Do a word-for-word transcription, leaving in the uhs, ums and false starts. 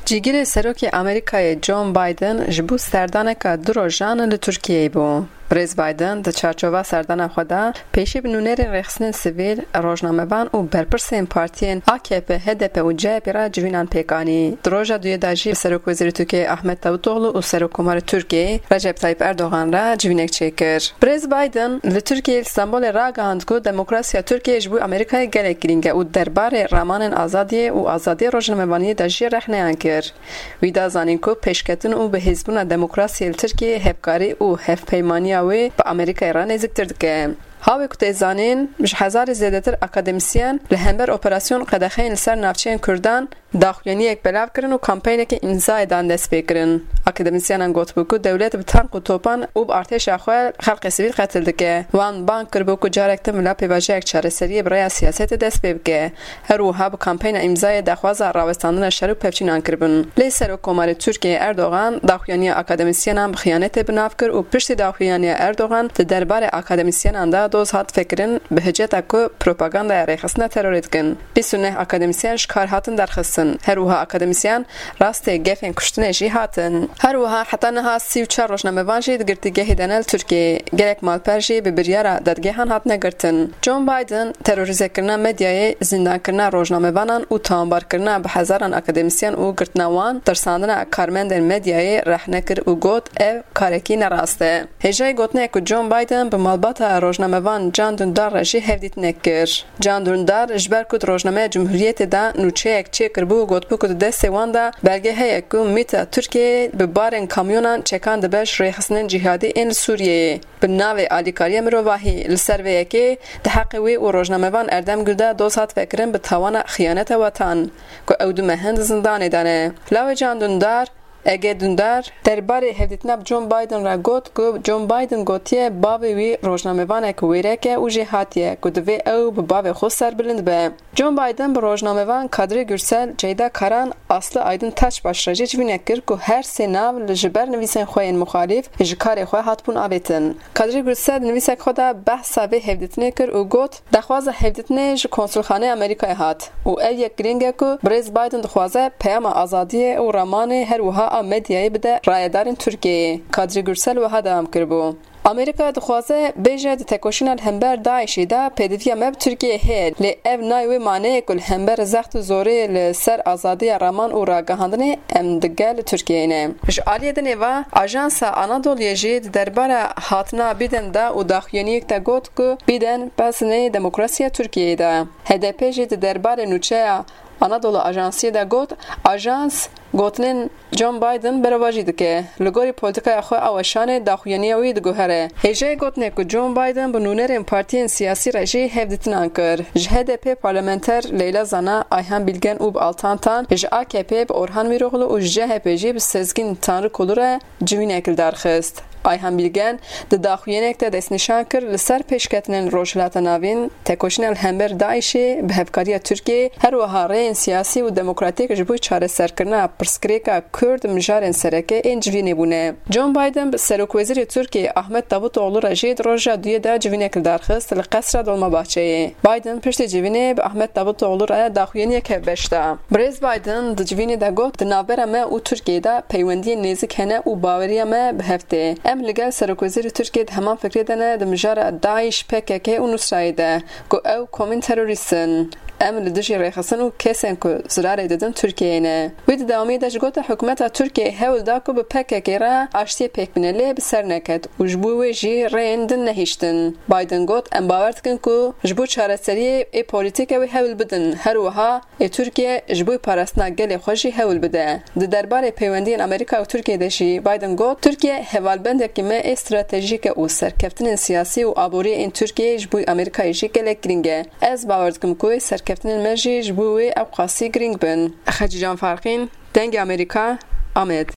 جیگر سروکی امریکای جون بایدن جبو سردانک دروژان ل ترکیه بو. بریز بایدن در چارچوبه سردان خدا پیشی بنونر رخصن سیویل روزنامه‌بان و برپرسین پارتین آکپ هدپ و جبهه را جوینان پیکانی. دروژا دوی داجی سرک وزیر ترکیه احمد داوطوغلو و سرکومار ترکیه رجب طیب اردوغان را جوینک چیکر. بریز بایدن ل ترکیه استانبول را گاهند کو دموکراسی ترکیه جبو امریکای گلک گرینگه و درباره رامان آزادی و آزادی روزنامه‌بانی داجی رخنه انکر. ویدا زانین کو پیشکتن و به حزبون دموکراسی ترکیه هفکاری و هفپیمانی وی با امریکا ایران نزدیکتر دکه. هاوی کتی زانین مش هزار زیادتر اکادمیسیان لهمبر اپراسیون قدخین سر نافچین کردان داخلینی یک بلاف کردن و کمپین که امضای دان دست بکردن. اکادمیسیان گفت بکو دولت به تانک و توپان و به ارتش اخوال خلق سیویل قتل دکه. وان بانک کرد بکو جارکت ملا پیواجه یک چاره سری برای سیاست دست بکه. هر روها به کمپین امضای دخواز راوستاندن شروع پفچینان کردن. لیسر حکومت ترکیه اردوغان داخلینی اکادمیسیان هم خیانت بناف کرد و پشت داخلینی اردوغان درباره اکادمیسیان دا دوز هات فکرین به هجت کو پروپاگاندا رخصنا تروریت کن. بیسونه اکادمیسیان شکار هاتن درخستن. هر وها اکادمیسیان راست گفن کشتن جی هاتن. هر وها حتی نه سی و چهار روزنامه‌بان جی دگرتیگه هدنل ترکیه گلک مالپرجی به بریارا دادگاهان هات نگرتن. جون بایدن تروریزه کردن مدیای زندان کردن روزنامه‌بانان و تانبار کردن به هزاران اکادمیسیان و گرتنوان ترساندن کارمندان مدیای رهنه کرد و گوت او کارکی نراسته. هجای گوتنه که جون بایدن به مالبات روزنامه‌بان جان دوندار رشی هفدیت نکر. جان دوندار جبر کد روزنامه جمهوریت دا نوچه یک چه کربو گوت بکد دست واندا belge heye ku mita Türkiye bi barên kamyonan çekan dibeş rêxistinên cihadî ên Sûriyeyê bi navê alîkariya mirovahî li ser vê yekê di heqê wê û rojnamevan Erdemgil de doz hat vekirin bi tawana xıyaneta wetan ku ew du mehin di zindanê de ne. Lawê Can Dündar Ege Dündar derbarê hevdîtina John Biden ra got ku John Biden gotiye bavê wî rojnamevanek wêrek e û jê hatiye ku divê ew bi bavê xwe serbilind be. John Biden bi rojnamevan Kadri Gürsel, Ceyda Karan, Aslı Aydın Taşbaş re jî civînek kir ku her sê nav li ji ber nivîsên xwe yên muxalîf ji karê xwe hatbûn avêtin. Kadri Gürsel nivîsek xwe de behsa vê hevdîtinê kir û got daxwaza hevdîtinê ji konsulxaneyê Amerîkayê hat û ev yek giring e ku Brez Biden dixwaze peyama azadiyê û ramanê her wiha medyayê bide rayedarên Tirkiyeyê. Kadri Gürsel wiha dewam kiribû. Amerika dixwaze bêje di tekoşîna hember Daişê de pêdiviya me bi Tirkiyeyê heye lê ev nayê wê maneyê ku li hember zext û zorê li ser azadiya raman û ragihandinê em dige li Tirkiyeyê ne. Ji aliyê din êva Ajansa Anadolu'ya jî di derbara hatina Biden de û daxuyaniyek de got ku Biden pesnê demokrasiya Tirkiyeyê de. H D P jî di derbarê nûçeya Anadolu Ajansiyê de got ajans gotinên John Biden berovajî dike. Li gorî polîtikaya xwe aweşanê daxuyaniya wî diguhere. Hêjeyê gotinê ku John Biden bi nûnerên partiyên siyasî re jî hevdîtinan kir. Ji H D P parlamenter Leyla Zana, Ayhan Bilgen û bi Altantan, ji A K P bi Orhan Miroğlu û ji C H P jî bi Sezgin Tanrıkulu re civînek li derxist. Ayhan Bilgen di daxuyanek de destnîşan kir li ser pêşketinên Rojhilata Navîn tekoşîna li hember Daişê bi hevkariya Tirkiyeyê her wiha rêyên siyasî û demokratîk ji bo çareserkirina pirsgirêka Kurd mijarên sereke ên civînê bûne. John Biden bi Serokwezîrê Tirkiyeyê Ahmed Davutoğlu re jî di roja duyê de civînek li derxist li Qesra Dolmabahçeyê. Biden piştî civînê bi Ahmed Davutoğlu re daxuyaniyek hevbeş da. Brez Biden di civînê de got di navbera me û Tirkiyeyê de peywendiyên nêzik hene û baweriya me bi hev tê. Em li gel Serokwezîrê Tirkiyeyê heman fikrê de ne di mijara Daeş, P K K û Nusrayê de ku ew komên terorîstin. Em li dijî rêxistin û kesên ku zirarê didin Tirkiyeyê ne. Wî di dewamiyê de ji gota hikûmeta Tirkiyeyê hewl da ku bi P K K re aştiyê pêk bîne lê bi ser neket û ji bo wê jî rêyên din nehîştin. Biden got em bawer dikin ku ji bo çareseriyê ê polîtîkê wê hewl bidin. Her wiha ê Tirkiye ji bo parastina gelê xwe jî hewl bide. Di derbarê peywendiyên Amerîka û Tirkiye de jî Biden got Tirkiye hevalbendekî me ê stratejîk e û serkeftinên siyasî û aboriyê ên Tirkiyeyê ji bo Amerîkayê jî gelek giring e. Ez bawer dikim ku serkeftinên me jî ji bo wê ew qasî giring bin. Xecî Canfarxîn, Dengê Amerîka, Amed.